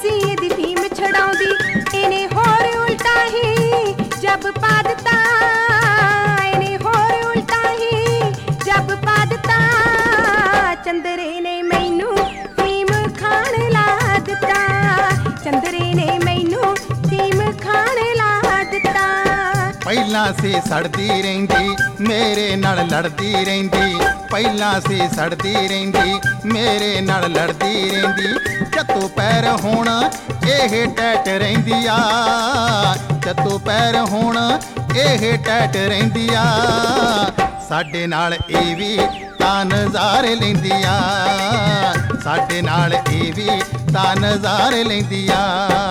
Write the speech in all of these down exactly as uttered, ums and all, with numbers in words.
ਸੀ ਇਹਦੀ ਫੀਮ ਛਡਾਉਂਦੀ, ਇਹਨੇ ਹੋਰ ਉਲਟਾ ਹੀ ਜੱਬ ਪਾ ਦਿੱਤਾ, ਇਹਨੇ ਹੋਰ ਉਲਟਾ ਹੀ ਜੱਬ ਪਾ ਦਿੱਤਾ। ਚੰਦਰੇ ਨੇ ਮੈਨੂੰ ਫੀਮ ਖਾਣ ਲਾ ਦਿੱਤਾ, ਚੰਦਰੇ ਨੇ ਮੈਨੂੰ ਫੀਮ ਖਾਣ ਲਾ ਦਿੱਤਾ। ਪਹਿਲਾਂ ਸੀ ਸੜਦੀ ਰਹਿੰਦੀ ਮੇਰੇ ਨਾਲ ਲੜਦੀ ਰਹਿੰਦੀ, ਪਹਿਲਾਂ ਸੀ ਸੜਦੀ ਰਹਿੰਦੀ ਮੇਰੇ ਨਾਲ ਲੜਦੀ ਰਹਿੰਦੀ। ਚੱਤੂ ਪੈਰ ਹੁਣ ਇਹ ਟੈਟ ਰਹਿੰਦੀ ਆ, ਚੱਤੂ ਪੈਰ ਹੁਣ ਇਹ ਟੈਟ ਰਹਿੰਦੀ ਆ। ਸਾਡੇ ਨਾਲ ਇਹ ਵੀ ਤਾਂ ਨਜ਼ਾਰੇ ਲੈਂਦੀ ਆ, ਸਾਡੇ ਨਾਲ ਇਹ ਵੀ ਤਾਂ ਨਜ਼ਾਰੇ ਲੈਂਦੀ ਆ।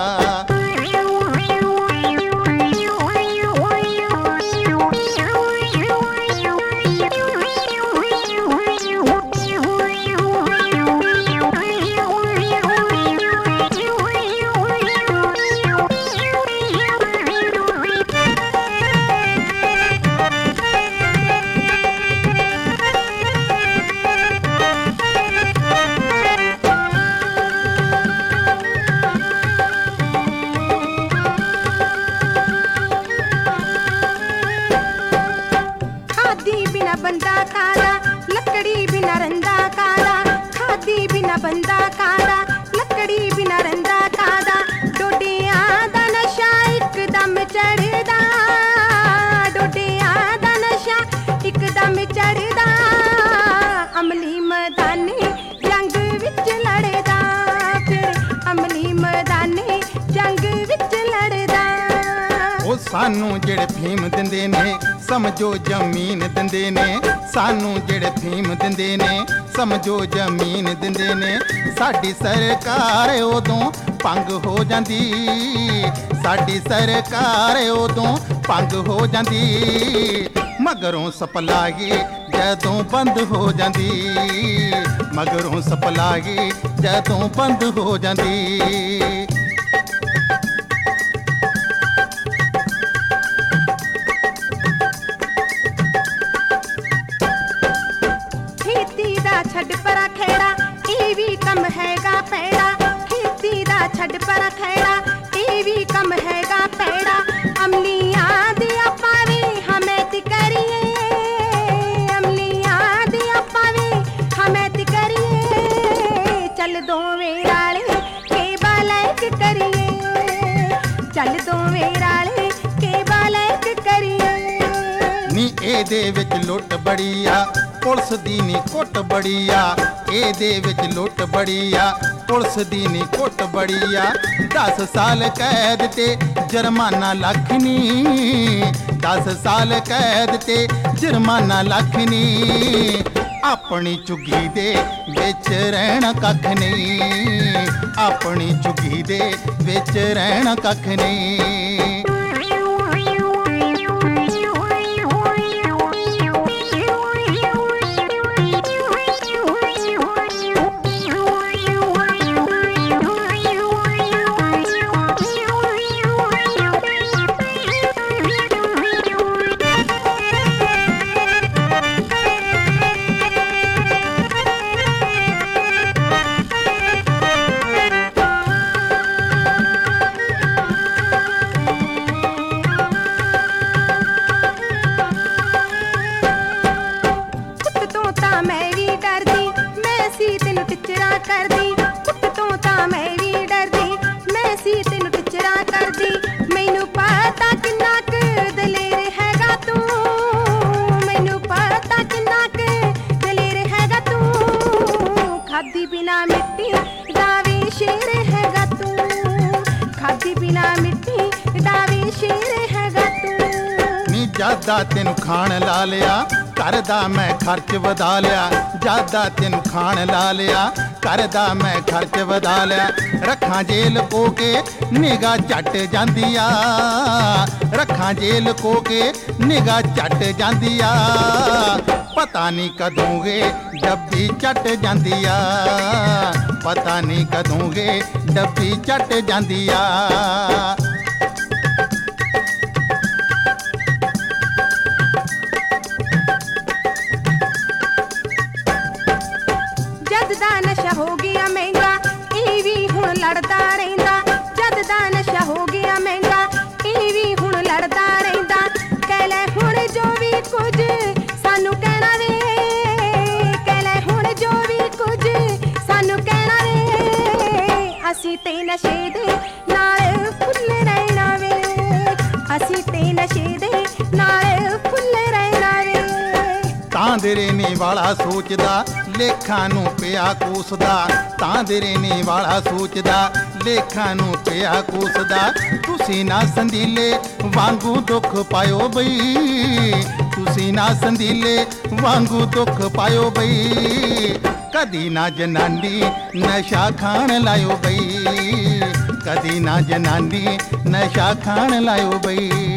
ਬੰਦਾ ਕਾਲਾ ਲੱਕੜੀ ਬਿਨਾ ਰੰਦਾ ਕਾਲਾ, ਖਾਦੀ ਬਿਨਾ ਬੰਦਾ ਕਾਲਾ ਲੱਕੜੀ ਬਿਨਾ ਰੰਦਾ ਕਾਲਾ। ਡੋਡਿਆਂ ਦਾ ਨਸ਼ਾ ਇੱਕਦਮ ਚੜ੍ਹਦਾ, ਡੋਡਿਆਂ ਦਾ ਨਸ਼ਾ ਇੱਕਦਮ ਚੜ੍ਹਦਾ। ਅਮਲੀ ਮੈਦਾਨੇ ਜੰਗ ਵਿੱਚ ਲੜਦਾ, ਫਿਰ ਅਮਲੀ ਮੈਦਾਨੇ ਜੰਗ ਵਿੱਚ ਲੜਦਾ। ਉਹ ਸਾਨੂੰ ਜਿਹੜੇ ਫੀਮ ਦਿੰਦੇ ਨੇ ਸਮਝੋ ਜ਼ਮੀਨ ਦਿੰਦੇ ਨੇ, ਸਾਨੂੰ ਜਿਹੜੇ ਫੀਮ ਦਿੰਦੇ ਨੇ ਸਮਝੋ ਜ਼ਮੀਨ ਦਿੰਦੇ ਨੇ। ਸਾਡੀ ਸਰਕਾਰ ਉਦੋਂ ਭੰਗ ਹੋ ਜਾਂਦੀ, ਸਾਡੀ ਸਰਕਾਰ ਉਦੋਂ ਭੰਗ ਹੋ ਜਾਂਦੀ। ਮਗਰੋਂ ਸਪਲਾਈ ਜਦੋਂ ਬੰਦ ਹੋ ਜਾਂਦੀ, ਮਗਰੋਂ ਸਪਲਾਈ ਜਦੋਂ ਬੰਦ ਹੋ ਜਾਂਦੀ। ਛੱਡ ਪਰਾ ਖੇੜਾ ਇਹ ਵੀ ਕੰਮ ਹੈਗਾ ਪੈੜਾ, ਖੇਤੀ ਦਾ ਛੱਡ ਪਰਾ ਖੇੜਾ ਇਹ ਵੀ ਕੰਮ ਹੈਗਾ ਪੈੜਾ। ਅਮਲੀਆਂ ਦੀ ਆਪਾਂ ਵੀ ਹਮੈਤ ਕਰੀਏ, ਅਮਲੀਆਂ ਦੀ ਆਪਾਂ ਵੀ ਹਮੈਤ ਕਰੀਏ। ਚੱਲ ਦੋਵੇਂ ਰਾਲੇ ਕੇ ਬਾਲੈਕ ਕਰੀਏ, ਚੱਲ ਦੋਵੇਂ ਰਾਲੇ ਕੇ ਬਾਲੈਕ ਕਰੀਏ। ਨੀ ਇਹਦੇ ਵਿੱਚ ਲੁੱਟ ਬੜੀ ਆ ਪੁਲਿਸ ਦੀ ਨੀ ਕੁੱਟ ਬੜੀ ਆ, ਇਹਦੇ ਵਿੱਚ ਲੁੱਟ ਬੜੀ ਆ ਪੁਲਿਸ ਦੀ ਨੀ ਕੁੱਟ ਬੜੀ ਆ। ਦਸ ਸਾਲ ਕੈਦ ਤੇ ਜੁਰਮਾਨਾ ਲੱਖ ਨੀ, ਦਸ ਸਾਲ ਕੈਦ ਤੇ ਜੁਰਮਾਨਾ ਲੱਖ ਨੀ। ਆਪਣੀ ਝੁੱਗੀ ਦੇ ਵਿੱਚ ਰਹਿਣਾ ਕੱਖ ਨਹੀਂ, ਆਪਣੀ ਝੁੱਗੀ ਦੇ ਵਿੱਚ ਰਹਿਣਾ ਕੱਖ ਨਹੀਂ। ਕਰਦੀ ਪੁੱਤ ਤੋਂ ਤਾਂ ਮੈਂ ਵੀ ਡਰਦੀ, ਮੈਂ ਸੀ ਤੈਨੂੰ ਟਿਚਰਾ ਕਰਦੀ। ਮੈਨੂੰ ਪਤਾ ਕਿੰਨਾ ਕੁ ਦਲੇਰ ਹੈਗਾ ਤੂੰ, ਮੈਨੂੰ ਪਤਾ ਕਿੰਨਾ ਕੁ ਦਲੇਰ ਹੈਗਾ ਤੂੰ। ਖਾਦੀ ਬਿਨਾ ਮਿੱਟੀ ਦਾ ਵੀ ਸ਼ੇਰ ਹੈਗਾ ਤੂੰ, ਖਾਦੀ ਬਿਨਾ ਮਿੱਟੀ ਦਾ ਵੀ ਸ਼ੇਰ ਹੈਗਾ ਤੂੰ। ਨੀ ਜਿਆਦਾ ਤੈਨੂੰ ਖਾਣ ਲਾ ਲਿਆ ਘਰ ਦਾ ਮੈਂ ਖਰਚ ਵਧਾ ਲਿਆ, ਜਿਆਦਾ ਤੈਨੂੰ ਖਾਣ ਲਾ ਲਿਆ ਘਰ ਦਾ ਮੈਂ ਖਰਚ ਵਧਾ ਲਿਆ। ਰੱਖਾਂ ਜੇਲ ਕੋ ਕੇ ਨਿਗਾਹ ਝੱਟ ਜਾਂਦੀ ਆ, ਰੱਖਾਂ ਜੇਲ ਕੋ ਕੇ ਨਿਗਾਹ ਝੱਟ ਜਾਂਦੀ ਆ। ਪਤਾ ਨਹੀਂ ਕਦੋਂ ਗੇ ਡੱਬੀ ਚੱਟ ਜਾਂਦੀ ਆ, ਪਤਾ ਨਹੀਂ ਕਦੋਂ ਗੇ ਡੱਬੀ ਚੱਟ ਜਾਂਦੀ ਆ। ਜਦ ਦਾ ਨਸ਼ਾ ਹੋ ਗਿਆ ਮਹਿੰਗਾ ਇਹ ਵੀ ਹੁਣ ਲੜਦਾ ਰਹਿੰਦਾ, ਅਸੀਂ ਤੇ ਨਸ਼ੇ ਦੇ ਨਾਲ ਫੁੱਲ ਰਹਿਣਾ ਵੇ, ਅਸੀਂ ਤੇ ਨਸ਼ੇ ਦੇ ਨਾਲ ਫੁੱਲ ਰਹਿਣਾ ਵੇ। ਤਾਂ ਦੇ ਰੇਨੇ ਵਾਲਾ ਸੋਚਦਾ ਲੇਖਾਂ ਨੂੰ ਪਿਆ ਕੋਸਦਾ, ਤਾਂ ਦੇ ਰੇਨੇ ਵਾਲਾ ਸੋਚਦਾ ਲੇਖਾਂ ਨੂੰ ਪਿਆ ਕੋਸਦਾ। ਤੁਸੀਂ ਨਾ ਸੰਦੀਲੇ ਵਾਂਗੂ ਦੁੱਖ ਪਾਇਓ ਬਈ, ਤੁਸੀਂ ਨਾ ਸੰਦੀਲੇ ਵਾਂਗੂ ਦੁੱਖ ਪਾਇਓ ਬਈ। ਕਦੀ ਨਾ ਜਨਾਨੀ ਨਸ਼ਾ ਖਾਣ ਲਾਇਓ ਬਈ, ਕਦੀ ਨਾ ਜਨਾਨੀ ਨਸ਼ਾ ਖਾਣ ਲਾਇਓ ਬਈ।